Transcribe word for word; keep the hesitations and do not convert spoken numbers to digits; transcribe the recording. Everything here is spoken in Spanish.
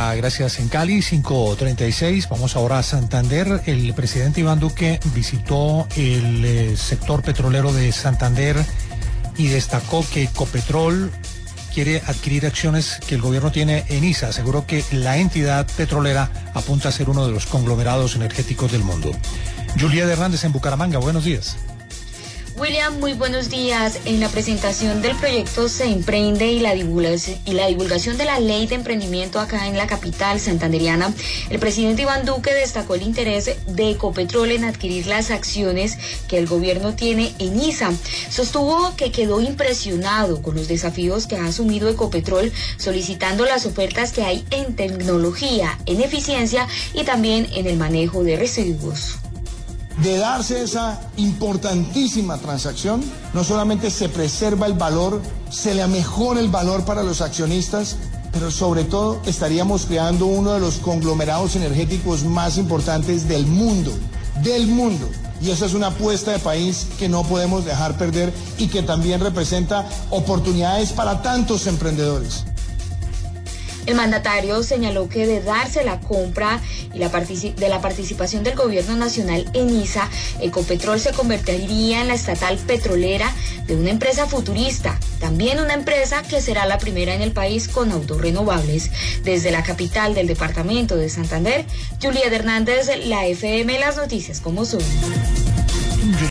Hola, gracias. En Cali, cinco treinta y seis. Vamos ahora a Santander. El presidente Iván Duque visitó el eh, sector petrolero de Santander y destacó que Ecopetrol quiere adquirir acciones que el gobierno tiene en I S A. Aseguró que la entidad petrolera apunta a ser uno de los conglomerados energéticos del mundo. Julieta Hernández en Bucaramanga, buenos días. William, muy buenos días. En la presentación del proyecto Se Emprende y la, divulgación, y la divulgación de la ley de emprendimiento acá en la capital santanderiana, el presidente Iván Duque destacó el interés de Ecopetrol en adquirir las acciones que el gobierno tiene en I S A. Sostuvo que quedó impresionado con los desafíos que ha asumido Ecopetrol, solicitando las ofertas que hay en tecnología, en eficiencia y también en el manejo de residuos. De darse esa importantísima transacción, no solamente se preserva el valor, se le mejora el valor para los accionistas, pero sobre todo estaríamos creando uno de los conglomerados energéticos más importantes del mundo, del mundo. Y esa es una apuesta de país que no podemos dejar perder y que también representa oportunidades para tantos emprendedores. El mandatario señaló que de darse la compra y la partici- de la participación del gobierno nacional en I S A, Ecopetrol se convertiría en la estatal petrolera de una empresa futurista, también una empresa que será la primera en el país con autos renovables. Desde la capital del departamento de Santander, Julieta Hernández, la F M, las noticias como son.